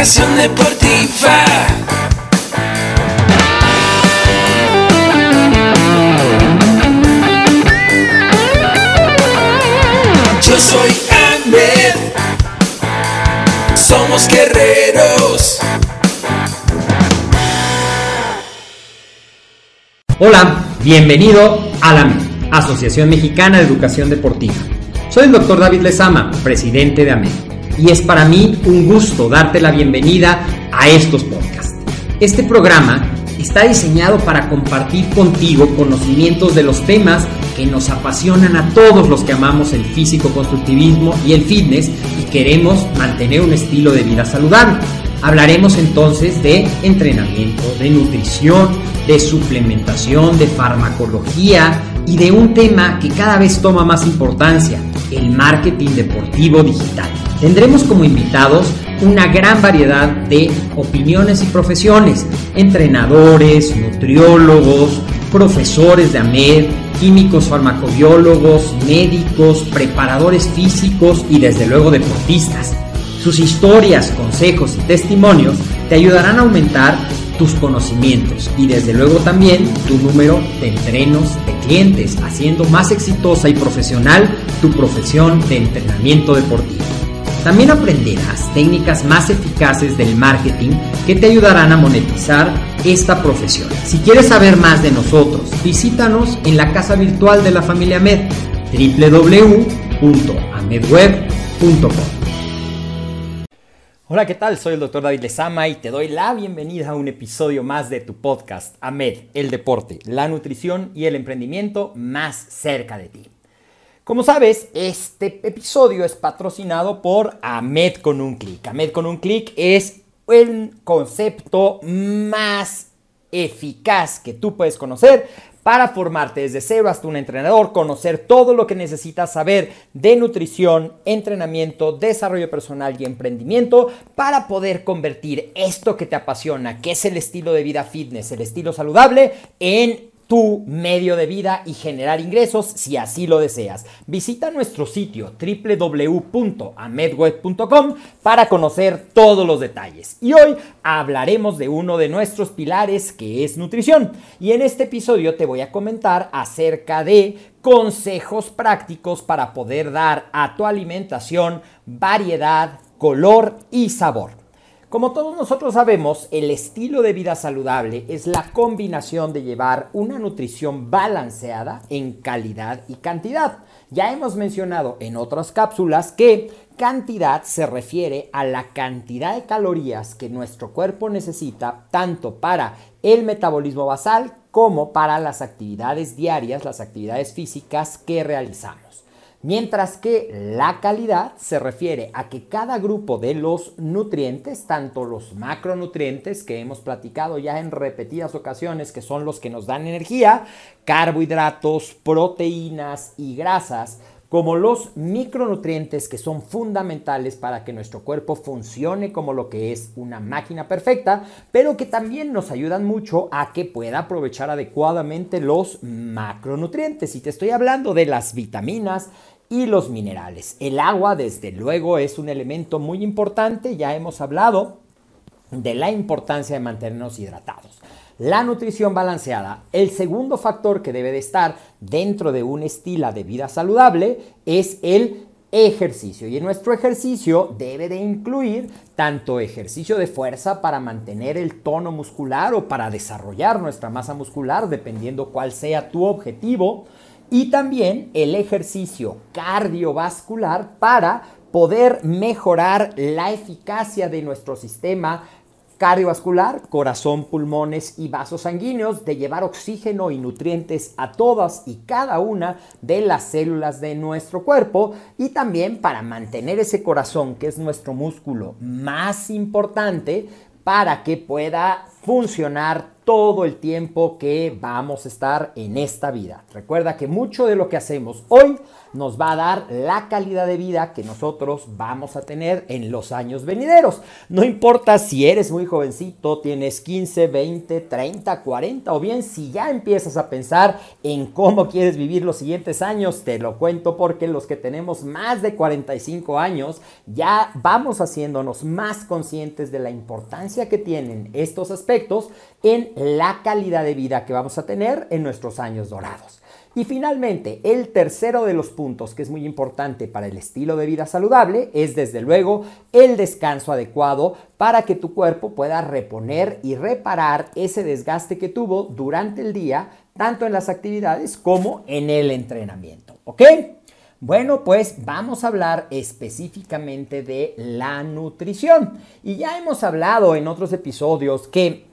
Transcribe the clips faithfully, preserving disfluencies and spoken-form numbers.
Educación deportiva. Yo soy Ahmed. Somos guerreros. Hola, bienvenido a la A M E D, Asociación Mexicana de Educación Deportiva. Soy el doctor David Lezama, presidente de A M E D, y es para mí un gusto darte la bienvenida a estos podcasts. Este programa está diseñado para compartir contigo conocimientos de los temas que nos apasionan a todos los que amamos el físico-constructivismo y el fitness y queremos mantener un estilo de vida saludable. Hablaremos entonces de entrenamiento, de nutrición, de suplementación, de farmacología y de un tema que cada vez toma más importancia, el marketing deportivo digital. Tendremos como invitados una gran variedad de opiniones y profesiones, entrenadores, nutriólogos, profesores de A M E D, químicos farmacobiólogos, médicos, preparadores físicos y desde luego deportistas. Sus historias, consejos y testimonios te ayudarán a aumentar tus conocimientos y desde luego también tu número de entrenos de clientes, haciendo más exitosa y profesional tu profesión de entrenamiento deportivo. También aprenderás técnicas más eficaces del marketing que te ayudarán a monetizar esta profesión. Si quieres saber más de nosotros, visítanos en la casa virtual de la familia A M E D, doble u doble u doble u punto amedweb punto com. Hola, ¿qué tal? Soy el doctor David Lezama y te doy la bienvenida a un episodio más de tu podcast A M E D, el deporte, la nutrición y el emprendimiento más cerca de ti. Como sabes, este episodio es patrocinado por A M E D con un clic. A M E D con un clic es el concepto más eficaz que tú puedes conocer para formarte desde cero hasta un entrenador, conocer todo lo que necesitas saber de nutrición, entrenamiento, desarrollo personal y emprendimiento para poder convertir esto que te apasiona, que es el estilo de vida fitness, el estilo saludable, en tu medio de vida y generar ingresos si así lo deseas. Visita nuestro sitio doble u doble u doble u punto amedweb punto com para conocer todos los detalles. Y hoy hablaremos de uno de nuestros pilares que es nutrición. Y en este episodio te voy a comentar acerca de consejos prácticos para poder dar a tu alimentación variedad, color y sabor. Como todos nosotros sabemos, el estilo de vida saludable es la combinación de llevar una nutrición balanceada en calidad y cantidad. Ya hemos mencionado en otras cápsulas que cantidad se refiere a la cantidad de calorías que nuestro cuerpo necesita tanto para el metabolismo basal como para las actividades diarias, las actividades físicas que realizamos. Mientras que la calidad se refiere a que cada grupo de los nutrientes, tanto los macronutrientes que hemos platicado ya en repetidas ocasiones, que son los que nos dan energía, carbohidratos, proteínas y grasas, como los micronutrientes que son fundamentales para que nuestro cuerpo funcione como lo que es una máquina perfecta, pero que también nos ayudan mucho a que pueda aprovechar adecuadamente los macronutrientes. Y te estoy hablando de las vitaminas y los minerales. El agua, desde luego, es un elemento muy importante. Ya hemos hablado de la importancia de mantenernos hidratados. La nutrición balanceada, el segundo factor que debe de estar dentro de un estilo de vida saludable es el ejercicio. Y en nuestro ejercicio debe de incluir tanto ejercicio de fuerza para mantener el tono muscular o para desarrollar nuestra masa muscular, dependiendo cuál sea tu objetivo, y también el ejercicio cardiovascular para poder mejorar la eficacia de nuestro sistema cardiovascular, corazón, pulmones y vasos sanguíneos, de llevar oxígeno y nutrientes a todas y cada una de las células de nuestro cuerpo, y también para mantener ese corazón, que es nuestro músculo más importante, para que pueda funcionar todo el tiempo que vamos a estar en esta vida. Recuerda que mucho de lo que hacemos hoy nos va a dar la calidad de vida que nosotros vamos a tener en los años venideros. No importa si eres muy jovencito, tienes quince, veinte, treinta, cuarenta, o bien si ya empiezas a pensar en cómo quieres vivir los siguientes años, te lo cuento porque los que tenemos más de cuarenta y cinco años ya vamos haciéndonos más conscientes de la importancia que tienen estos aspectos en la calidad de vida que vamos a tener en nuestros años dorados. Y finalmente, el tercero de los puntos que es muy importante para el estilo de vida saludable es desde luego el descanso adecuado para que tu cuerpo pueda reponer y reparar ese desgaste que tuvo durante el día, tanto en las actividades como en el entrenamiento, ¿ok? Bueno, pues vamos a hablar específicamente de la nutrición. Y ya hemos hablado en otros episodios que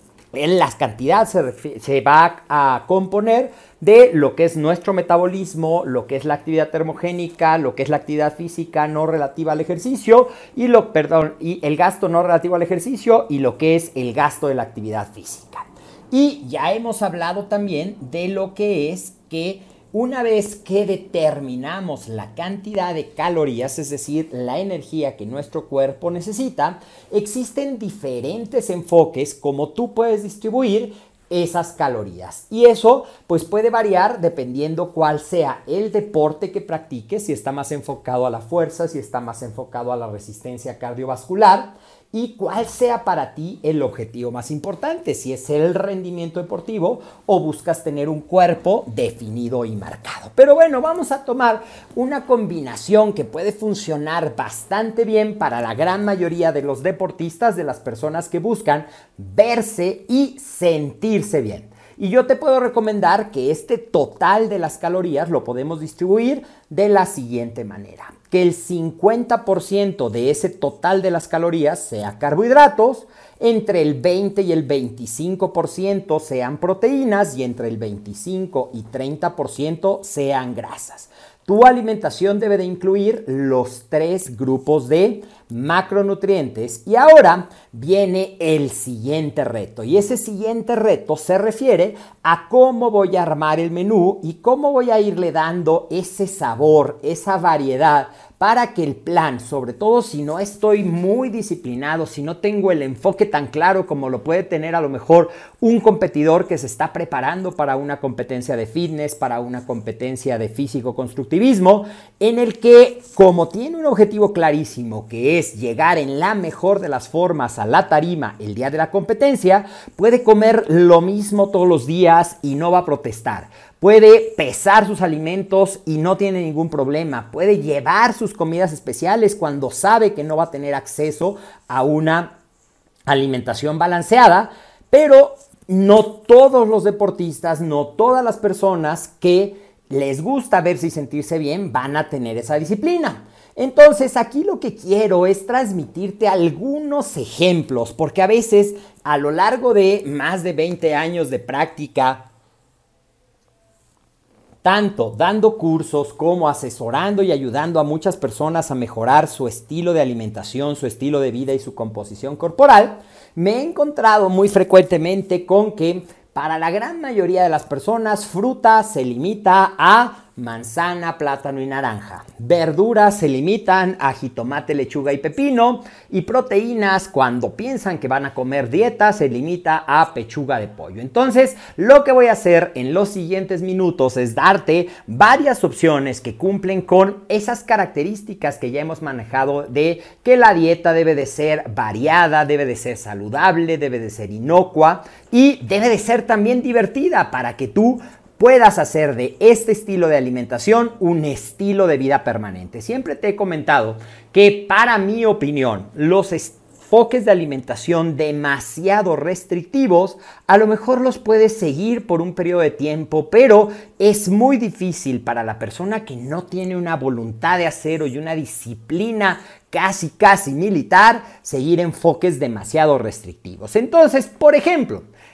la cantidad se, se va a componer de lo que es nuestro metabolismo, lo que es la actividad termogénica, lo que es la actividad física no relativa al ejercicio y lo, perdón, y el gasto no relativo al ejercicio y lo que es el gasto de la actividad física. Y ya hemos hablado también de lo que es que una vez que determinamos la cantidad de calorías, es decir, la energía que nuestro cuerpo necesita, existen diferentes enfoques como tú puedes distribuir esas calorías. Y eso pues puede variar dependiendo cuál sea el deporte que practiques, si está más enfocado a la fuerza, si está más enfocado a la resistencia cardiovascular, y cuál sea para ti el objetivo más importante, si es el rendimiento deportivo o buscas tener un cuerpo definido y marcado. Pero bueno, vamos a tomar una combinación que puede funcionar bastante bien para la gran mayoría de los deportistas, de las personas que buscan verse y sentirse bien. Y yo te puedo recomendar que este total de las calorías lo podemos distribuir de la siguiente manera. Que el cincuenta por ciento de ese total de las calorías sea carbohidratos, entre el veinte y el veinticinco por ciento sean proteínas y entre el veinticinco y treinta por ciento sean grasas. Tu alimentación debe de incluir los tres grupos de macronutrientes. Y ahora viene el siguiente reto. Y ese siguiente reto se refiere a cómo voy a armar el menú y cómo voy a irle dando ese sabor, esa variedad, para que el plan, sobre todo si no estoy muy disciplinado, si no tengo el enfoque tan claro como lo puede tener a lo mejor un competidor que se está preparando para una competencia de fitness, para una competencia de físico-constructivismo, en el que, como tiene un objetivo clarísimo, que es llegar en la mejor de las formas a la tarima el día de la competencia, puede comer lo mismo todos los días y no va a protestar. Puede pesar sus alimentos y no tiene ningún problema. Puede llevar sus comidas especiales cuando sabe que no va a tener acceso a una alimentación balanceada, pero no todos los deportistas, no todas las personas que les gusta verse y sentirse bien van a tener esa disciplina. Entonces aquí lo que quiero es transmitirte algunos ejemplos, porque a veces a lo largo de más de veinte años de práctica, tanto dando cursos como asesorando y ayudando a muchas personas a mejorar su estilo de alimentación, su estilo de vida y su composición corporal, me he encontrado muy frecuentemente con que para la gran mayoría de las personas, fruta se limita a manzana, plátano y naranja. Verduras se limitan a jitomate, lechuga y pepino. Y proteínas, cuando piensan que van a comer dieta, se limita a pechuga de pollo. Entonces, lo que voy a hacer en los siguientes minutos es darte varias opciones que cumplen con esas características que ya hemos manejado de que la dieta debe de ser variada, debe de ser saludable, debe de ser inocua y debe de ser también divertida para que tú puedas hacer de este estilo de alimentación un estilo de vida permanente. Siempre te he comentado que, para mi opinión, los enfoques de alimentación demasiado restrictivos a lo mejor los puedes seguir por un periodo de tiempo, pero es muy difícil para la persona que no tiene una voluntad de acero y una disciplina casi casi militar seguir enfoques demasiado restrictivos. Entonces, por ejemplo,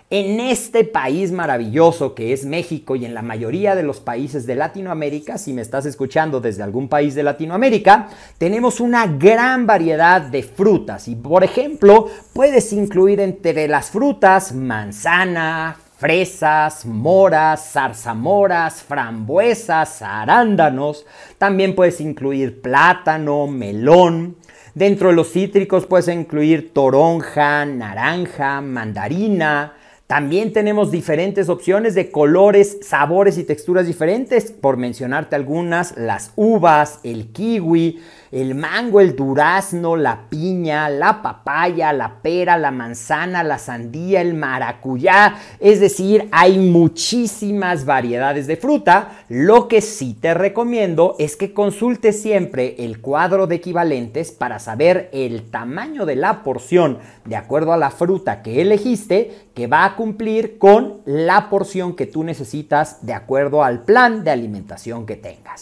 En este país maravilloso que es México y en la mayoría de los países de Latinoamérica, si me estás escuchando desde algún país de Latinoamérica, tenemos una gran variedad de frutas y, por ejemplo, puedes incluir entre las frutas manzana, fresas, moras, zarzamoras, frambuesas, arándanos. También puedes incluir plátano, melón. Dentro de los cítricos puedes incluir toronja, naranja, mandarina. También tenemos diferentes opciones de colores, sabores y texturas diferentes. Por mencionarte algunas, las uvas, el kiwi, el mango, el durazno, la piña, la papaya, la pera, la manzana, la sandía, el maracuyá. Es decir, hay muchísimas variedades de fruta. Lo que sí te recomiendo es que consultes siempre el cuadro de equivalentes para saber el tamaño de la porción de acuerdo a la fruta que elegiste, que va a cumplir con la porción que tú necesitas de acuerdo al plan de alimentación que tengas.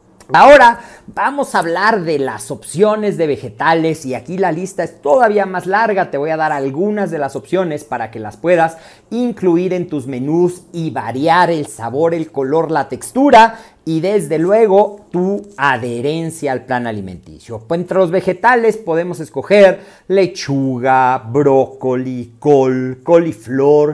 Ahora vamos a hablar de las opciones de vegetales y aquí la lista es todavía más larga. Te voy a dar algunas de las opciones para que las puedas incluir en tus menús y variar el sabor, el color, la textura y desde luego tu adherencia al plan alimenticio. Pues entre los vegetales podemos escoger lechuga, brócoli, col, coliflor,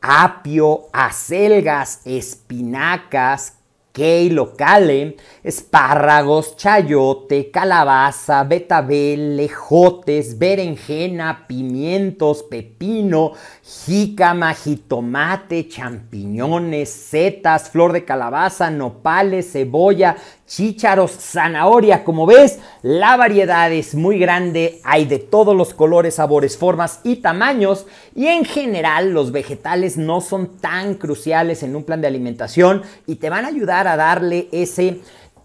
apio, acelgas, espinacas, kale o kale, espárragos, chayote, calabaza, betabel, ejotes, berenjena, pimientos, pepino, jícama, jitomate, champiñones, setas, flor de calabaza, nopales, cebolla, chícharos, zanahoria. Como ves, la variedad es muy grande, hay de todos los colores, sabores, formas y tamaños y en general los vegetales no son tan cruciales en un plan de alimentación y te van a ayudar a darle ese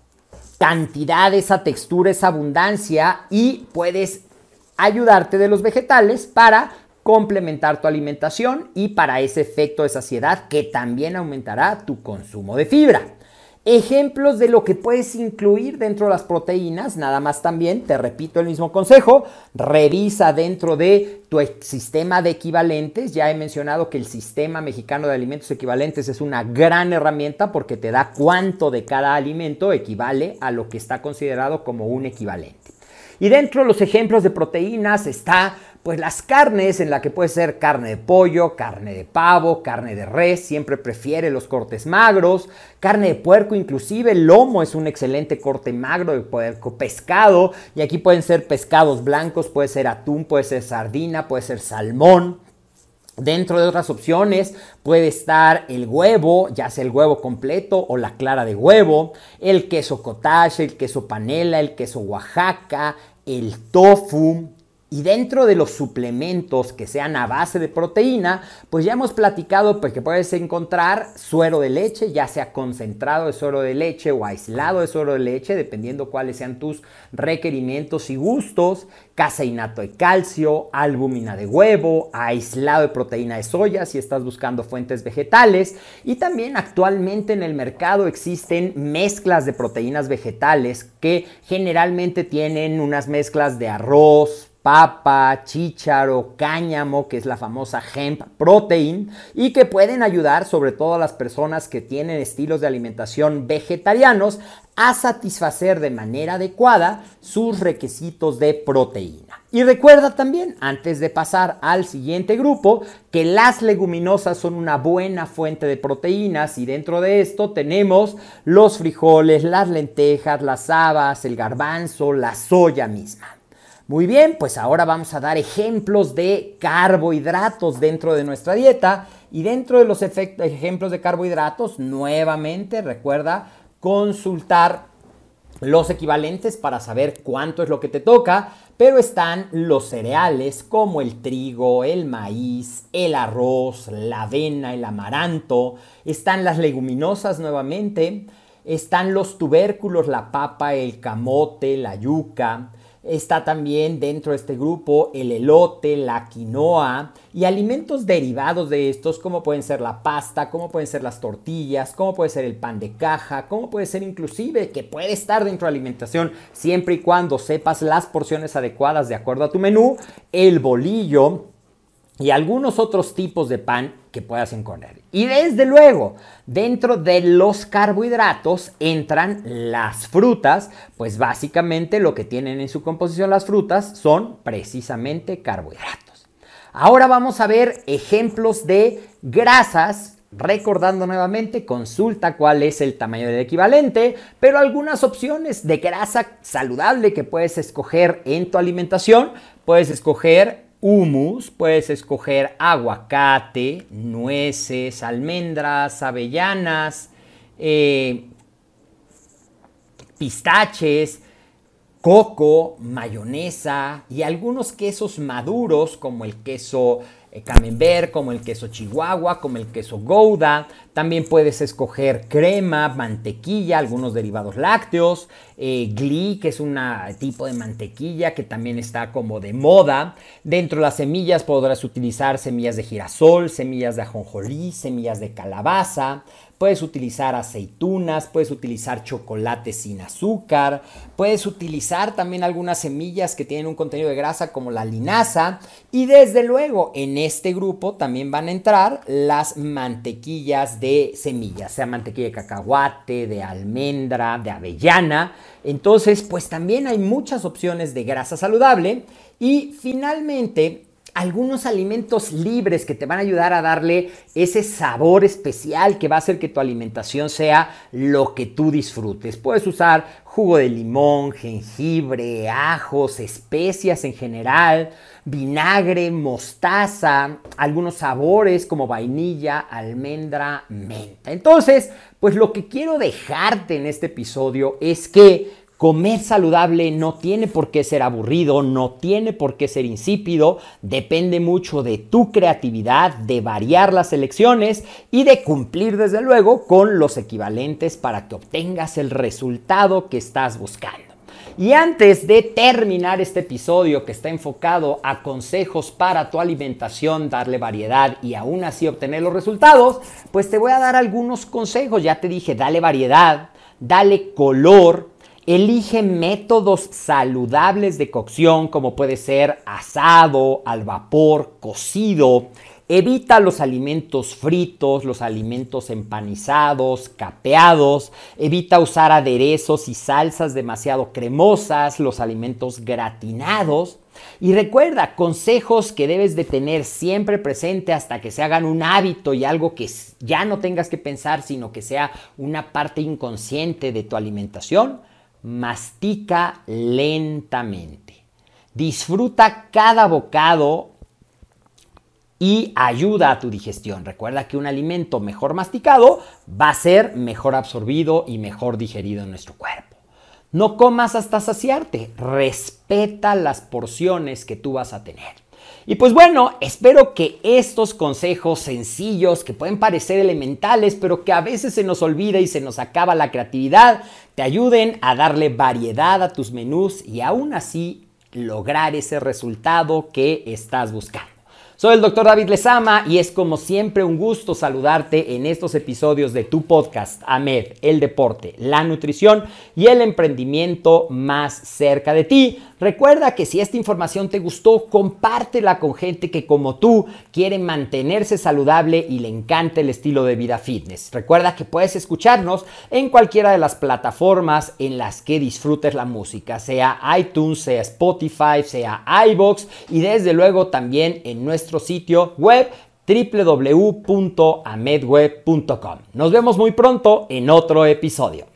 cantidad, esa textura, esa abundancia y puedes ayudarte de los vegetales para complementar tu alimentación y para ese efecto de saciedad que también aumentará tu consumo de fibra. Ejemplos de lo que puedes incluir dentro de las proteínas, nada más también, te repito el mismo consejo, revisa dentro de tu sistema de equivalentes. Ya he mencionado que el Sistema Mexicano de Alimentos Equivalentes es una gran herramienta porque te da cuánto de cada alimento equivale a lo que está considerado como un equivalente. Y dentro de los ejemplos de proteínas está pues las carnes, en la que puede ser carne de pollo, carne de pavo, carne de res, siempre prefiere los cortes magros, carne de puerco, inclusive el lomo es un excelente corte magro de puerco, pescado, y aquí pueden ser pescados blancos, puede ser atún, puede ser sardina, puede ser salmón. Dentro de otras opciones puede estar el huevo, ya sea el huevo completo o la clara de huevo, el queso cottage, el queso panela, el queso Oaxaca, el tofu. Y dentro de los suplementos que sean a base de proteína, pues ya hemos platicado pues, que puedes encontrar suero de leche, ya sea concentrado de suero de leche o aislado de suero de leche, dependiendo cuáles sean tus requerimientos y gustos, caseinato de calcio, albúmina de huevo, aislado de proteína de soya si estás buscando fuentes vegetales. Y también actualmente en el mercado existen mezclas de proteínas vegetales que generalmente tienen unas mezclas de arroz, papa, chícharo, cáñamo, que es la famosa hemp protein, y que pueden ayudar sobre todo a las personas que tienen estilos de alimentación vegetarianos a satisfacer de manera adecuada sus requisitos de proteína. Y recuerda también, antes de pasar al siguiente grupo, que las leguminosas son una buena fuente de proteínas y dentro de esto tenemos los frijoles, las lentejas, las habas, el garbanzo, la soya misma. Muy bien, pues ahora vamos a dar ejemplos de carbohidratos dentro de nuestra dieta y dentro de los ejemplos de carbohidratos, nuevamente recuerda consultar los equivalentes para saber cuánto es lo que te toca, pero están los cereales como el trigo, el maíz, el arroz, la avena, el amaranto, están las leguminosas nuevamente, están los tubérculos, la papa, el camote, la yuca. Está también dentro de este grupo el elote, la quinoa y alimentos derivados de estos como pueden ser la pasta, como pueden ser las tortillas, como puede ser el pan de caja, como puede ser inclusive que puede estar dentro de la alimentación siempre y cuando sepas las porciones adecuadas de acuerdo a tu menú, el bolillo, y algunos otros tipos de pan que puedas encontrar. Y desde luego, dentro de los carbohidratos entran las frutas, pues básicamente lo que tienen en su composición las frutas son precisamente carbohidratos. Ahora vamos a ver ejemplos de grasas. Recordando nuevamente, consulta cuál es el tamaño del equivalente, pero algunas opciones de grasa saludable que puedes escoger en tu alimentación. Puedes escoger hummus, puedes escoger aguacate, nueces, almendras, avellanas, eh, pistaches, coco, mayonesa y algunos quesos maduros como el queso camembert, como el queso chihuahua, como el queso gouda. También puedes escoger crema, mantequilla, algunos derivados lácteos, eh, ghee, que es un tipo de mantequilla que también está como de moda. Dentro de las semillas podrás utilizar semillas de girasol, semillas de ajonjolí, semillas de calabaza. Puedes utilizar aceitunas, puedes utilizar chocolate sin azúcar, puedes utilizar también algunas semillas que tienen un contenido de grasa como la linaza y desde luego en este grupo también van a entrar las mantequillas de semillas, sea mantequilla de cacahuate, de almendra, de avellana. Entonces, pues también hay muchas opciones de grasa saludable y finalmente algunos alimentos libres que te van a ayudar a darle ese sabor especial que va a hacer que tu alimentación sea lo que tú disfrutes. Puedes usar jugo de limón, jengibre, ajos, especias en general, vinagre, mostaza, algunos sabores como vainilla, almendra, menta. Entonces, pues lo que quiero dejarte en este episodio es que comer saludable no tiene por qué ser aburrido, no tiene por qué ser insípido, depende mucho de tu creatividad, de variar las elecciones y de cumplir desde luego con los equivalentes para que obtengas el resultado que estás buscando. Y antes de terminar este episodio que está enfocado a consejos para tu alimentación, darle variedad y aún así obtener los resultados, pues te voy a dar algunos consejos. Ya te dije, dale variedad, dale color. Elige métodos saludables de cocción como puede ser asado, al vapor, cocido. Evita los alimentos fritos, los alimentos empanizados, capeados. Evita usar aderezos y salsas demasiado cremosas, los alimentos gratinados. Y recuerda, consejos que debes de tener siempre presente hasta que se hagan un hábito y algo que ya no tengas que pensar, sino que sea una parte inconsciente de tu alimentación. Mastica lentamente. Disfruta cada bocado y ayuda a tu digestión. Recuerda que un alimento mejor masticado va a ser mejor absorbido y mejor digerido en nuestro cuerpo. No comas hasta saciarte. Respeta las porciones que tú vas a tener. Y pues bueno, espero que estos consejos sencillos que pueden parecer elementales, pero que a veces se nos olvida y se nos acaba la creatividad, te ayuden a darle variedad a tus menús y aún así lograr ese resultado que estás buscando. Soy el doctor David Lezama y es como siempre un gusto saludarte en estos episodios de tu podcast AMED, el deporte, la nutrición y el emprendimiento más cerca de ti. Recuerda que si esta información te gustó, compártela con gente que como tú quiere mantenerse saludable y le encanta el estilo de vida fitness. Recuerda que puedes escucharnos en cualquiera de las plataformas en las que disfrutes la música, sea iTunes, sea Spotify, sea iVoox y desde luego también en nuestro sitio web doble u doble u doble u punto amedweb punto com. Nos vemos muy pronto en otro episodio.